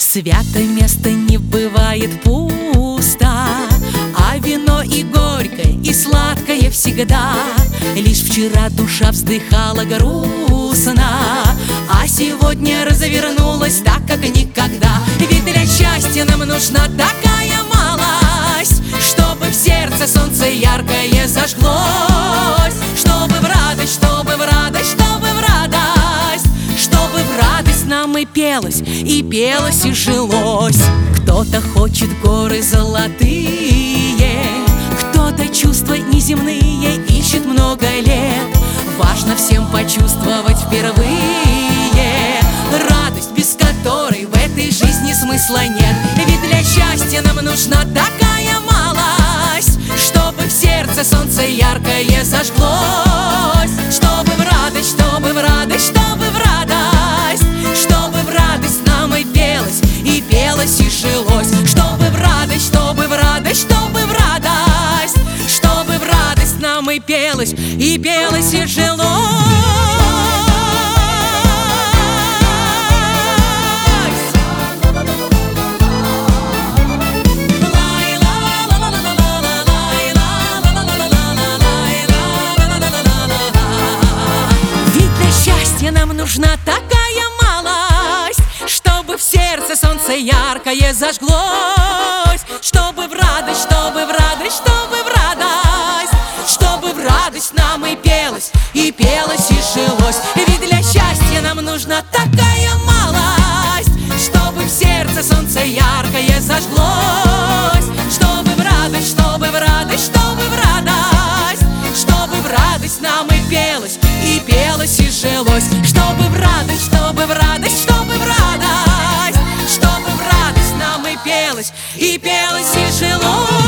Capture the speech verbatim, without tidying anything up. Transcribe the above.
Свято место не бывает пусто, а вино и горькое, и сладкое всегда. Лишь вчера душа вздыхала грустно, а сегодня развернулась так, как никогда. Ведь для счастья нам нужна такая малость, чтобы в сердце солнце яркое зажглось. Чтобы в радость, чтобы в радость, чтобы в радость, чтобы в радость нам и пелось, и пелось, и жилось. Кто-то хочет горы золотые, кто-то чувства неземные ищет много лет. Важно всем почувствовать впервые радость, без которой в этой жизни смысла нет. Ведь для счастья нам нужна такая малость, чтобы в сердце солнце яркое зажглось. Чтобы в радость, чтобы в радость, чтобы в радость, чтобы в радость нам и пелось, и пелось, и жилось. Чтобы в радость, чтобы в радость, чтобы в радость, чтобы в радость нам и пелось, и пелось, и жилось. Нам нужна такая малость, чтобы в сердце солнце яркое зажглось. Чтобы в радость, чтобы в радость, чтобы в радость, чтобы в радость нам и пелось, и пелось, и жилось. Ведь для счастья нам нужна такая малость, чтобы в сердце солнце яркое зажглось. Чтобы в радость, чтобы в радость, чтобы в радость, чтобы в радость нам и пелось, и пелось, и жилось. Чтобы в радость, чтобы в радость, чтобы в радость, чтобы в радость нам и пелось, и пелось, и жилось.